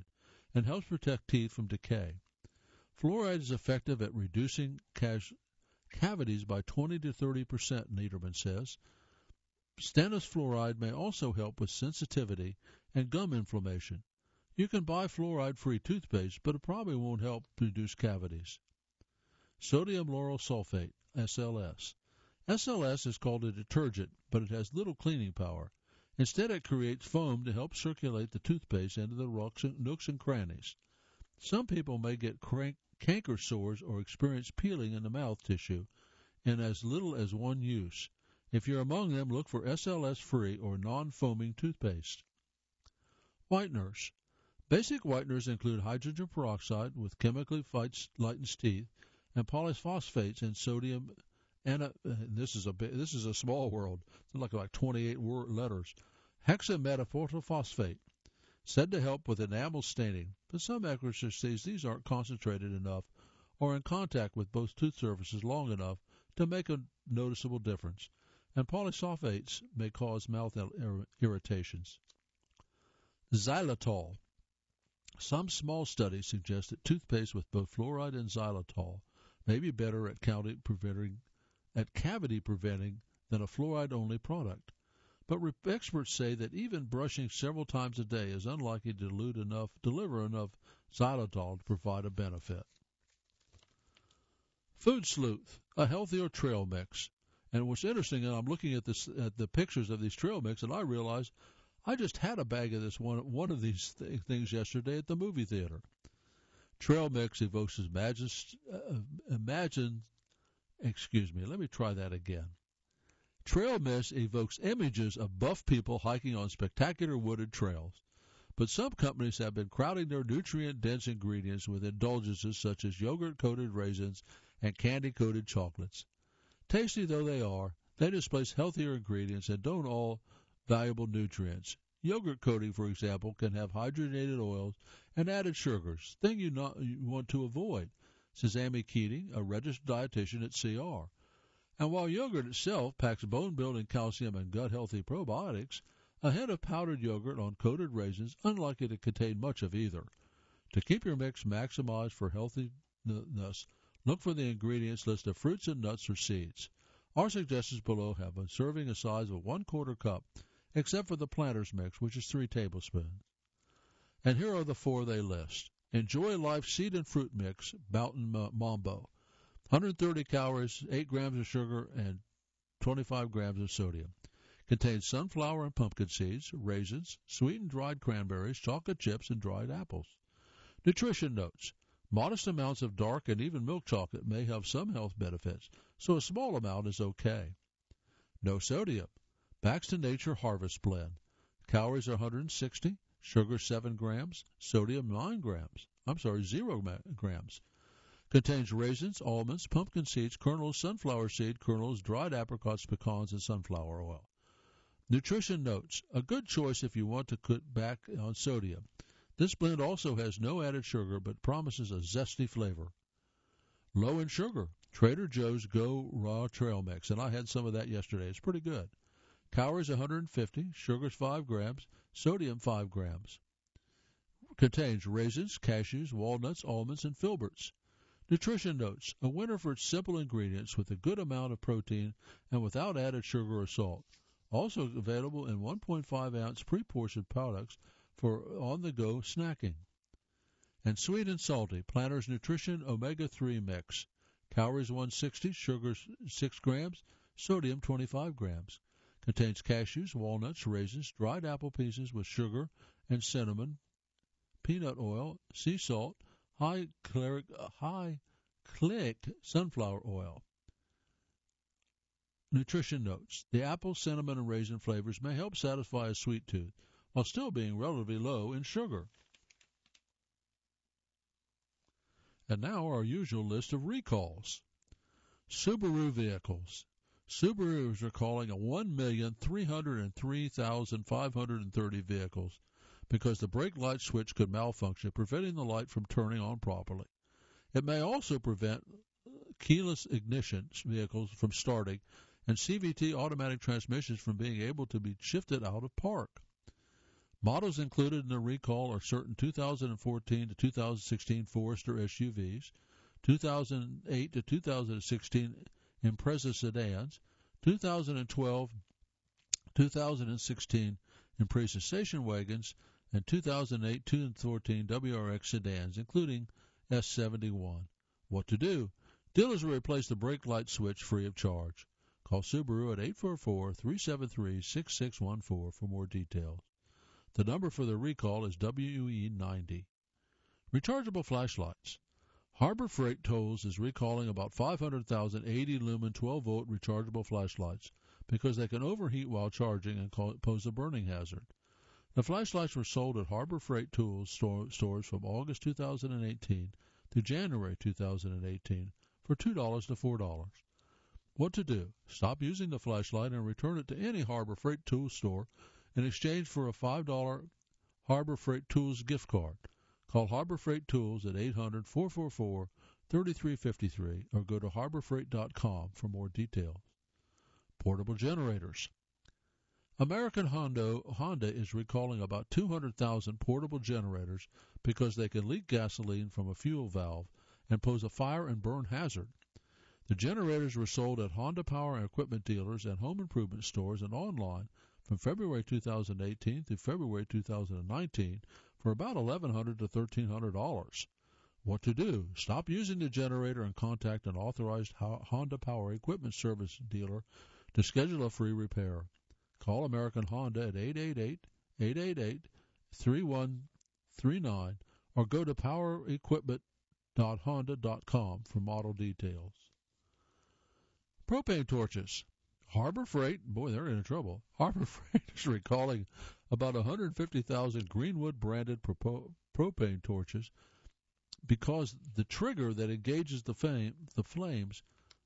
and helps protect teeth from decay. Fluoride is effective at reducing cavities by 20 to 30%, Niederman says. Stannous fluoride may also help with sensitivity and gum inflammation. You can buy fluoride-free toothpaste, but it probably won't help reduce cavities. Sodium lauryl sulfate, SLS. SLS is called a detergent, but it has little cleaning power. Instead, it creates foam to help circulate the toothpaste into the nooks and crannies. Some people may get canker sores or experience peeling in the mouth tissue in as little as one use. If you're among them, look for SLS-free or non-foaming toothpaste. Whiteners. Basic whiteners include hydrogen peroxide, which chemically lightens teeth, and polyphosphates and sodium. This is a small world. It's like 28 letters. Hexametaphosphate, said to help with enamel staining, but some experts say these aren't concentrated enough or in contact with both tooth surfaces long enough to make a noticeable difference, and polysulfates may cause mouth irritations. Xylitol. Some small studies suggest that toothpaste with both fluoride and xylitol may be better at cavity preventing than a fluoride-only product. But experts say that even brushing several times a day is unlikely to deliver enough xylitol to provide a benefit. Food Sleuth, a healthier trail mix. And what's interesting, and I'm looking at the pictures of these trail mix, and I realize I just had a bag of this one of these things yesterday at the movie theater. Trail mix evokes Trail mix evokes images of buff people hiking on spectacular wooded trails. But some companies have been crowding their nutrient-dense ingredients with indulgences such as yogurt-coated raisins and candy-coated chocolates. Tasty though they are, they displace healthier ingredients and don't all valuable nutrients. Yogurt coating, for example, can have hydrogenated oils and added sugars, thing you want to avoid, says Amy Keating, a registered dietitian at CR. And while yogurt itself packs bone-building calcium and gut-healthy probiotics, a hint of powdered yogurt on coated raisins unlikely to contain much of either. To keep your mix maximized for healthiness, look for the ingredients list of fruits and nuts or seeds. Our suggestions below have a serving a size of 1/4 cup, except for the planter's mix, which is 3 tablespoons. And here are the 4 they list. Enjoy Life Seed and Fruit Mix, Mountain Mambo. 130 calories, 8 grams of sugar, and 25 grams of sodium. Contains sunflower and pumpkin seeds, raisins, sweetened dried cranberries, chocolate chips, and dried apples. Nutrition notes. Modest amounts of dark and even milk chocolate may have some health benefits, so a small amount is okay. No sodium. Backs to Nature Harvest Blend. Calories are 160, sugar 7 grams, sodium 0 grams. Contains raisins, almonds, pumpkin seeds, kernels, sunflower seed kernels, dried apricots, pecans, and sunflower oil. Nutrition notes. A good choice if you want to cut back on sodium. This blend also has no added sugar but promises a zesty flavor. Low in sugar. Trader Joe's Go Raw Trail Mix, and I had some of that yesterday. It's pretty good. Calories 150, sugars 5 grams, sodium 5 grams. Contains raisins, cashews, walnuts, almonds, and filberts. Nutrition notes. A winner for its simple ingredients with a good amount of protein and without added sugar or salt. Also available in 1.5-ounce pre-portioned products for on-the-go snacking. And Sweet and Salty, Planters Nutrition Omega-3 Mix. Calories 160, sugars 6 grams, sodium 25 grams. Contains cashews, walnuts, raisins, dried apple pieces with sugar and cinnamon, peanut oil, sea salt, high click sunflower oil. Nutrition notes. The apple, cinnamon, and raisin flavors may help satisfy a sweet tooth while still being relatively low in sugar. And now our usual list of recalls. Subaru vehicles. Subaru is recalling 1,303,530 vehicles because the brake light switch could malfunction, preventing the light from turning on properly. It may also prevent keyless ignition vehicles from starting and CVT automatic transmissions from being able to be shifted out of park. Models included in the recall are certain 2014 to 2016 Forester SUVs, 2008 to 2016 Impreza sedans, 2012 2016 Impreza station wagons, and 2008 2014 WRX sedans, including S71. What to do? Dealers will replace the brake light switch free of charge. Call Subaru at 844-373-6614 for more details. The number for the recall is WE90. Rechargeable flashlights. Harbor Freight Tools is recalling about 500,000 80-lumen 12-volt rechargeable flashlights because they can overheat while charging and pose a burning hazard. The flashlights were sold at Harbor Freight Tools stores from August 2018 to January 2018 for $2 to $4. What to do? Stop using the flashlight and return it to any Harbor Freight Tools store in exchange for a $5 Harbor Freight Tools gift card. Call Harbor Freight Tools at 800-444-3353 or go to harborfreight.com for more details. Portable generators. American Honda is recalling about 200,000 portable generators because they can leak gasoline from a fuel valve and pose a fire and burn hazard. The generators were sold at Honda Power and Equipment dealers and home improvement stores and online from February 2018 through February 2019 for about $1,100 to $1,300. What to do? Stop using the generator and contact an authorized Honda Power Equipment service dealer to schedule a free repair. Call American Honda at 888-888-3139 or go to powerequipment.honda.com for model details. Propane torches. Harbor Freight, boy, they're in trouble. Harbor Freight is recalling about 150,000 Greenwood-branded propane torches because the trigger that engages the flames,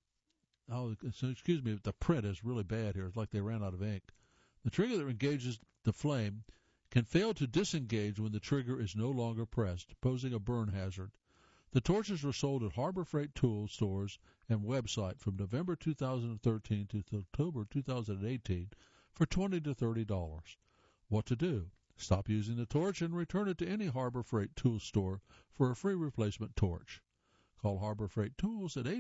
the print is really bad here. It's like they ran out of ink. The trigger that engages the flame can fail to disengage when the trigger is no longer pressed, posing a burn hazard. The torches were sold at Harbor Freight Tools stores and website from November 2013 to October 2018 for $20 to $30. What to do? Stop using the torch and return it to any Harbor Freight Tools store for a free replacement torch. Call Harbor Freight Tools at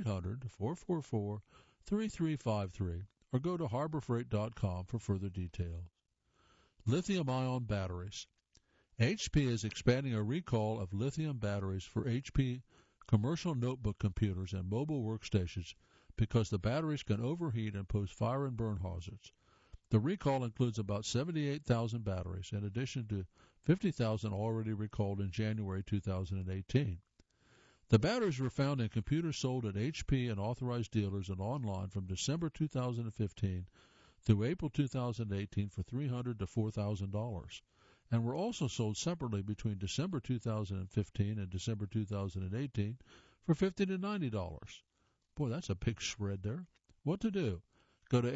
800-444-3353 or go to harborfreight.com for further details. Lithium-ion batteries. HP is expanding a recall of lithium batteries for HP commercial notebook computers and mobile workstations because the batteries can overheat and pose fire and burn hazards. The recall includes about 78,000 batteries, in addition to 50,000 already recalled in January 2018. The batteries were found in computers sold at HP and authorized dealers and online from December 2015 through April 2018 for $300 to $4,000, and were also sold separately between December 2015 and December 2018 for $50 to $90. Boy, that's a big spread there. What to do? Go to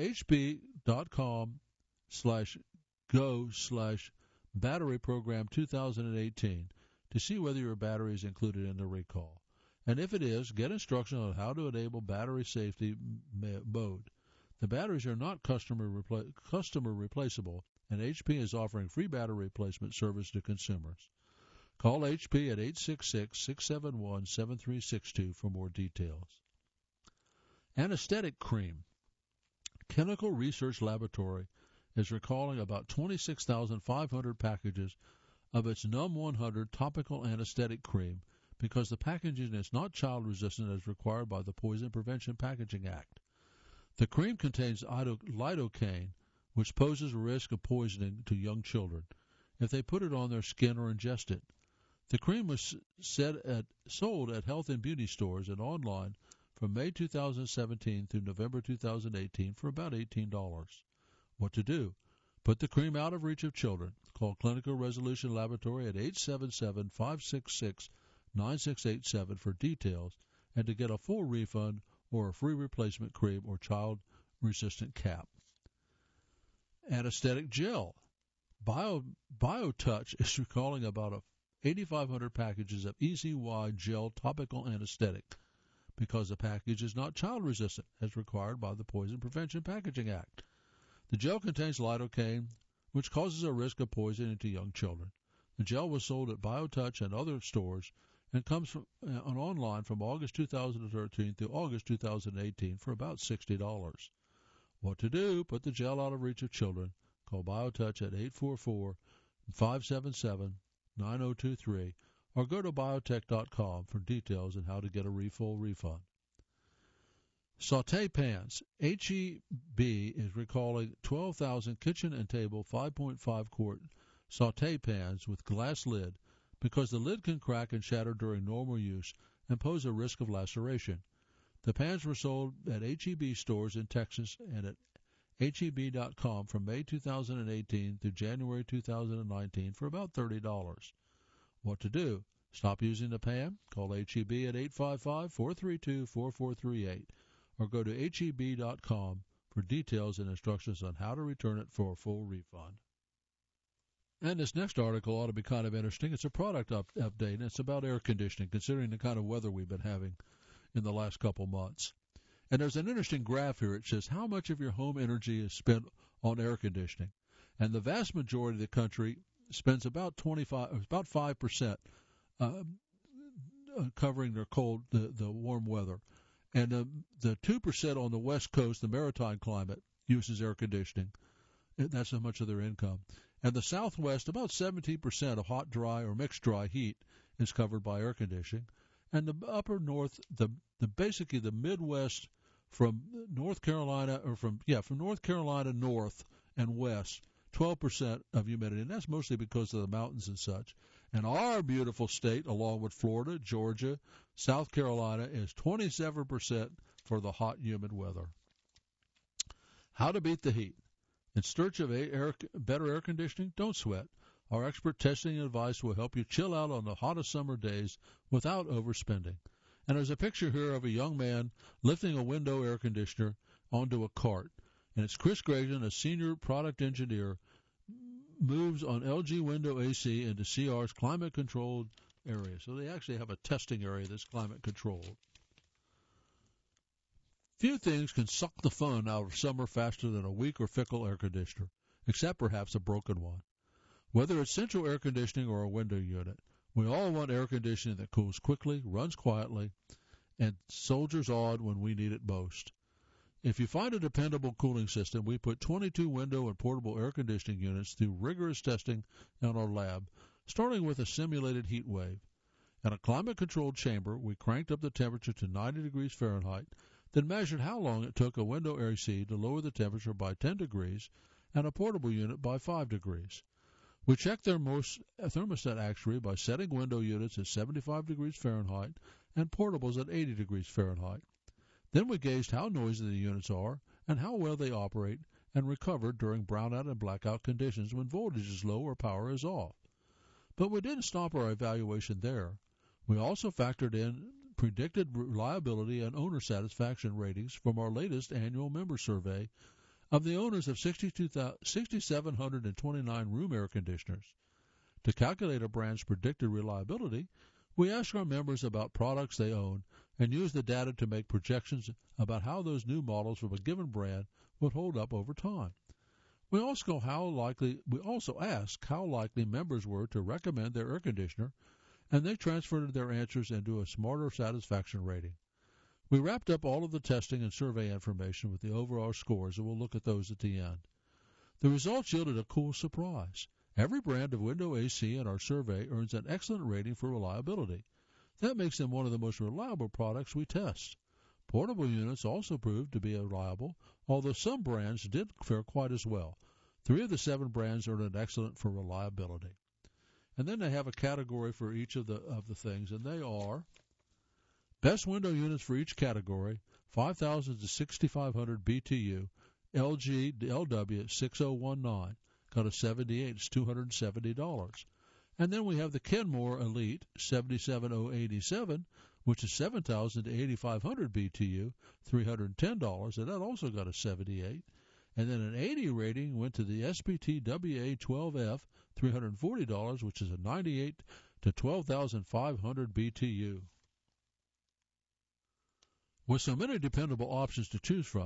hp.com/go/battery program 2018 to see whether your battery is included in the recall. And if it is, get instructions on how to enable battery safety mode. The batteries are not customer replaceable, and HP is offering free battery replacement service to consumers. Call HP at 866-671-7362 for more details. Anesthetic cream. Chemical Research Laboratory is recalling about 26,500 packages of its NUM-100 topical anesthetic cream because the packaging is not child-resistant as required by the Poison Prevention Packaging Act. The cream contains lidocaine, which poses a risk of poisoning to young children if they put it on their skin or ingest it. The cream was sold at health and beauty stores and online from May 2017 through November 2018 for about $18. What to do? Put the cream out of reach of children. Call Clinical Resolution Laboratory at 877-566-9687 for details and to get a full refund or a free replacement cream or child-resistant cap. Anesthetic gel. BioTouch is recalling about 8,500 packages of EasyY gel topical anesthetic because the package is not child-resistant as required by the Poison Prevention Packaging Act. The gel contains lidocaine, which causes a risk of poisoning to young children. The gel was sold at BioTouch and other stores and comes from, online from August 2013 through August 2018 for about $60. What to do? Put the gel out of reach of children. Call BioTouch at 844-577-9023 or go to biotech.com for details on how to get a full refund. Sauté pans. HEB is recalling 12,000 kitchen and table 5.5 quart sauté pans with glass lid because the lid can crack and shatter during normal use and pose a risk of laceration. The pans were sold at HEB stores in Texas and at HEB.com from May 2018 through January 2019 for about $30. What to do? Stop using the pan? Call HEB at 855-432-4438 or go to HEB.com for details and instructions on how to return it for a full refund. And this next article ought to be kind of interesting. It's a product update, and it's about air conditioning, considering the kind of weather we've been having in the last couple months. And there's an interesting graph here. It says how much of your home energy is spent on air conditioning. And the vast majority of the country spends about 5% covering their the warm weather. And the 2% on the West Coast, the maritime climate, uses air conditioning. That's how much of their income. And the Southwest, about 17% of hot, dry, or mixed dry heat is covered by air conditioning. And the upper north, basically the Midwest, from North Carolina north and west, 12% of humidity, and that's mostly because of the mountains and such. And our beautiful state, along with Florida, Georgia, South Carolina, is 27% for the hot, humid weather. How to beat the heat. In search of better air conditioning? Don't sweat. Our expert testing advice will help you chill out on the hottest summer days without overspending. And there's a picture here of a young man lifting a window air conditioner onto a cart. And it's Chris Grayson, a senior product engineer, moves on LG window AC into CR's climate-controlled area. So they actually have a testing area that's climate-controlled. Few things can suck the fun out of summer faster than a weak or fickle air conditioner, except perhaps a broken one. Whether it's central air conditioning or a window unit, we all want air conditioning that cools quickly, runs quietly, and soldiers on when we need it most. If you find a dependable cooling system, we put 22 window and portable air conditioning units through rigorous testing in our lab, starting with a simulated heat wave. In a climate-controlled chamber, we cranked up the temperature to 90 degrees Fahrenheit, then measured how long it took a window AC to lower the temperature by 10 degrees and a portable unit by 5 degrees. We checked their thermostat actuary by setting window units at 75 degrees Fahrenheit and portables at 80 degrees Fahrenheit. Then we gauged how noisy the units are and how well they operate and recovered during brownout and blackout conditions when voltage is low or power is off. But we didn't stop our evaluation there. We also factored in predicted reliability and owner satisfaction ratings from our latest annual member survey of the owners of 6,729 room air conditioners. To calculate a brand's predicted reliability, we ask our members about products they own and use the data to make projections about how those new models from a given brand would hold up over time. We also ask how likely members were to recommend their air conditioner, and they transferred their answers into a smarter satisfaction rating. We wrapped up all of the testing and survey information with the overall scores, and we'll look at those at the end. The results yielded a cool surprise. Every brand of window AC in our survey earns an excellent rating for reliability. That makes them one of the most reliable products we test. Portable units also proved to be reliable, although some brands didn't fare quite as well. 3 of the 7 brands earned an excellent for reliability. And then they have a category for each of the things, and they are best window units for each category, 5,000 to 6,500 BTU, LG LW 6019, got a 78, it's $270. And then we have the Kenmore Elite 77087, which is 7,000 to 8,500 BTU, $310, and that also got a 78. And then an 80 rating went to the SPT WA12F, $340, which is a 98 to 12,500 BTU. With so many dependable options to choose from,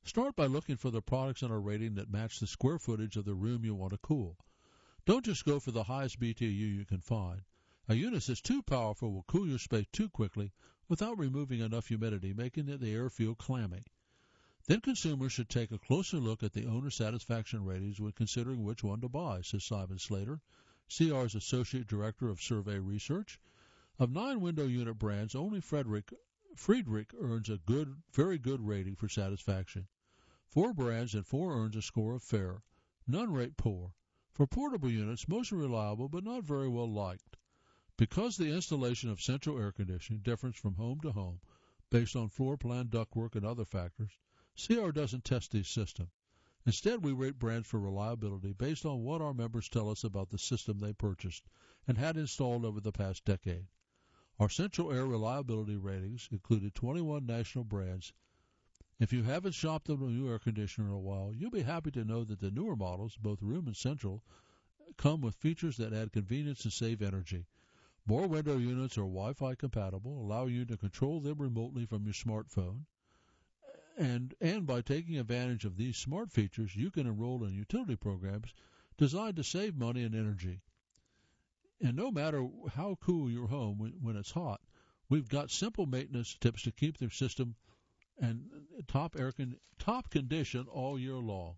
Start by looking for the products in a rating that match the square footage of the room you want to cool. Don't just go for the highest BTU you can find. A unit that's too powerful will cool your space too quickly without removing enough humidity, making the air feel clammy. Then consumers should take a closer look at the owner satisfaction ratings when considering which one to buy, says Simon Slater, CR's Associate Director of Survey Research. Of 9 window unit brands, only Friedrich earns a very good rating for satisfaction. 4 brands and 4 earns a score of fair. None rate poor. For portable units, most are reliable but not very well liked. Because the installation of central air conditioning differs from home to home based on floor plan, ductwork, and other factors, CR doesn't test these systems. Instead, we rate brands for reliability based on what our members tell us about the system they purchased and had installed over the past decade. Our central air reliability ratings included 21 national brands. If you haven't shopped a new air conditioner in a while, you'll be happy to know that the newer models, both room and central, come with features that add convenience and save energy. More window units are Wi-Fi compatible, allow you to control them remotely from your smartphone. And by taking advantage of these smart features, you can enroll in utility programs designed to save money and energy. And no matter how cool your home when it's hot, we've got simple maintenance tips to keep their system and top condition all year long.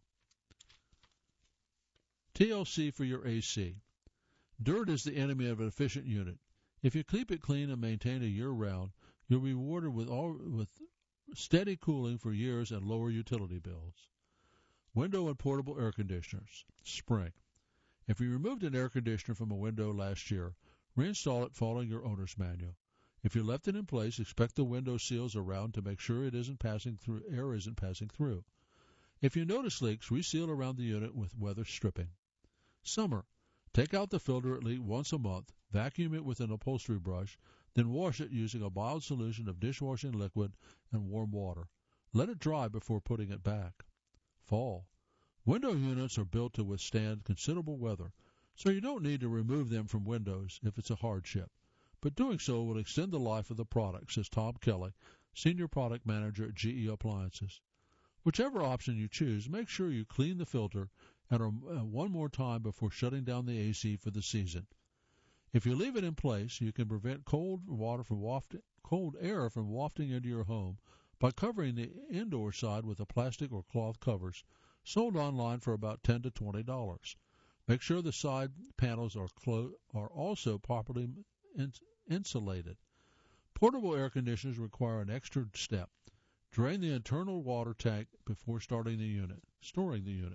TLC for your AC. Dirt is the enemy of an efficient unit. If you keep it clean and maintain it year-round, you'll be rewarded with steady cooling for years and lower utility bills. Window and portable air conditioners. Spring. If you removed an air conditioner from a window last year, reinstall it following your owner's manual. If you left it in place, expect the window seals around to make sure air isn't passing through. If you notice leaks, reseal around the unit with weather stripping. Summer. Take out the filter at least once a month, vacuum it with an upholstery brush, then wash it using a mild solution of dishwashing liquid and warm water. Let it dry before putting it back. Fall. Window units are built to withstand considerable weather, so you don't need to remove them from windows if it's a hardship. But doing so will extend the life of the product, says Tom Kelly, Senior Product Manager at GE Appliances. Whichever option you choose, make sure you clean the filter and one more time before shutting down the AC for the season. If you leave it in place, you can prevent cold air from wafting into your home by covering the indoor side with a plastic or cloth covers, sold online for about $10 to $20. Make sure the side panels are also properly insulated. Portable air conditioners require an extra step. Drain the internal water tank before storing the unit.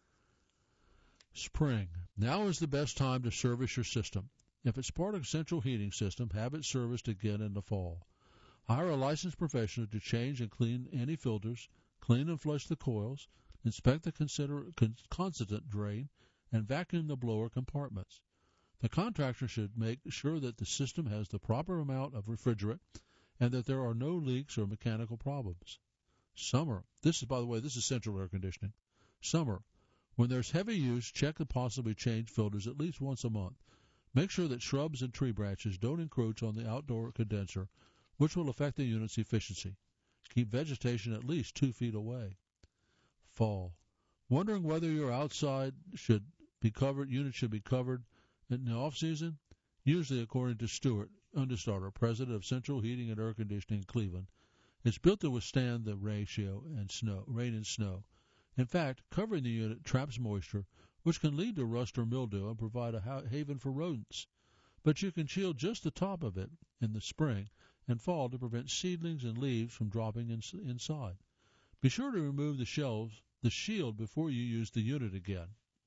Spring. Now is the best time to service your system. If it's part of a central heating system, have it serviced again in the fall. Hire a licensed professional to change and clean any filters, clean and flush the coils, inspect the constituent drain, and vacuum the blower compartments. The contractor should make sure that the system has the proper amount of refrigerant and that there are no leaks or mechanical problems. Summer. This is central air conditioning. Summer. When there's heavy use, check and possibly change filters at least once a month. Make sure that shrubs and tree branches don't encroach on the outdoor condenser, which will affect the unit's efficiency. Keep vegetation at least 2 feet away. Fall. Wondering whether your outside unit should be covered in the off-season? Usually, according to Stuart Understarter, president of Central Heating and Air Conditioning in Cleveland, it's built to withstand the rain and snow. In fact, covering the unit traps moisture, which can lead to rust or mildew and provide a haven for rodents. But you can shield just the top of it in the spring and fall to prevent seedlings and leaves from dropping inside. Be sure to remove the shield before you use the unit again.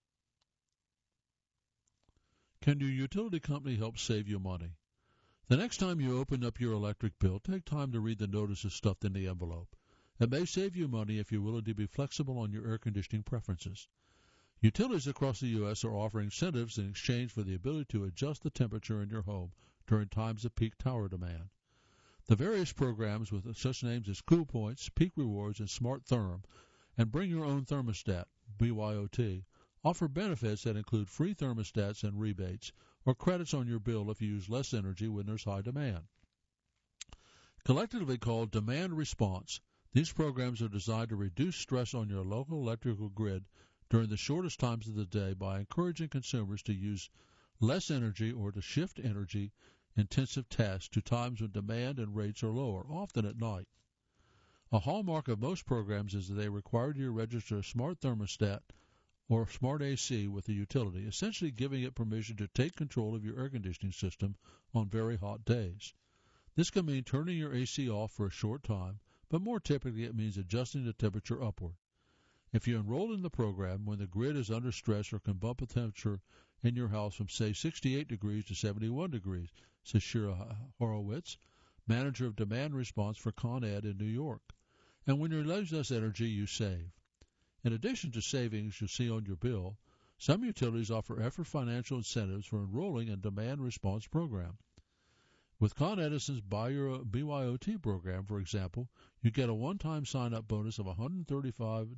Can your utility company help save you money? The next time you open up your electric bill, take time to read the notices stuffed in the envelope. It may save you money if you're willing to be flexible on your air conditioning preferences. Utilities across the U.S. are offering incentives in exchange for the ability to adjust the temperature in your home during times of peak tower demand. The various programs with such names as Cool Points, Peak Rewards, and Smart Therm, and Bring Your Own Thermostat, BYOT, offer benefits that include free thermostats and rebates, or credits on your bill if you use less energy when there's high demand. Collectively called Demand Response, These programs are designed to reduce stress on your local electrical grid during the shortest times of the day by encouraging consumers to use less energy or to shift energy-intensive tasks to times when demand and rates are lower, often at night. A hallmark of most programs is that they require you to register a smart thermostat or smart AC with the utility, essentially giving it permission to take control of your air conditioning system on very hot days. This can mean turning your AC off for a short time, but more typically it means adjusting the temperature upward. If you enroll in the program when the grid is under stress or can bump the temperature in your house from, say, 68 degrees to 71 degrees, says Shira Horowitz, manager of demand response for Con Ed in New York. And when you use less energy, you save. In addition to savings you'll see on your bill, some utilities offer extra financial incentives for enrolling in demand response program. With Con Edison's BYOT program, for example, you get a one-time sign-up bonus of $135,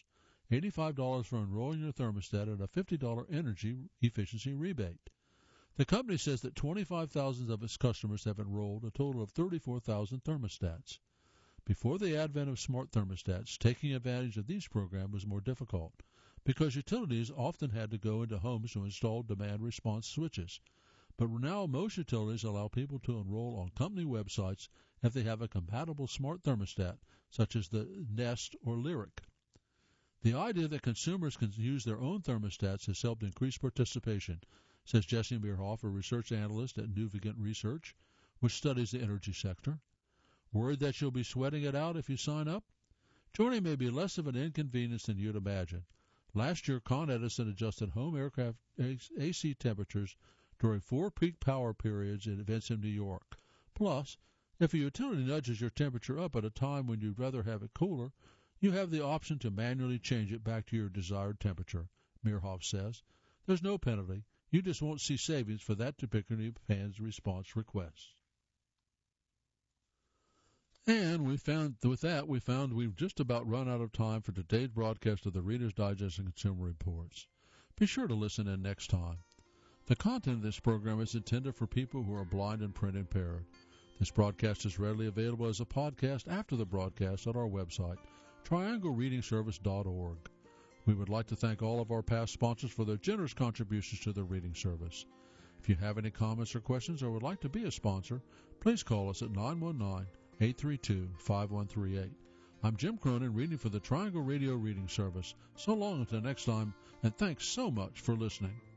$85 for enrolling your thermostat, and a $50 energy efficiency rebate. The company says that 25,000 of its customers have enrolled, a total of 34,000 thermostats. Before the advent of smart thermostats, taking advantage of these programs was more difficult because utilities often had to go into homes to install demand response switches. But now most utilities allow people to enroll on company websites if they have a compatible smart thermostat, such as the Nest or Lyric. The idea that consumers can use their own thermostats has helped increase participation, says Jesse Meerhoff, a research analyst at Nuvigant Research, which studies the energy sector. Worried that you'll be sweating it out if you sign up? Joining may be less of an inconvenience than you'd imagine. Last year, Con Edison adjusted home aircraft AC temperatures during 4 peak power periods at events in New York. Plus, if a utility nudges your temperature up at a time when you'd rather have it cooler, you have the option to manually change it back to your desired temperature, Meerhoff says. There's no penalty. You just won't see savings for that particular fan's response request. And we found we've just about run out of time for today's broadcast of the Reader's Digest and Consumer Reports. Be sure to listen in next time. The content of this program is intended for people who are blind and print impaired. This broadcast is readily available as a podcast after the broadcast on our website, trianglereadingservice.org. We would like to thank all of our past sponsors for their generous contributions to the reading service. If you have any comments or questions or would like to be a sponsor, please call us at 919-832-5138. I'm Jim Cronin, reading for the Triangle Radio Reading Service. So long until next time, and thanks so much for listening.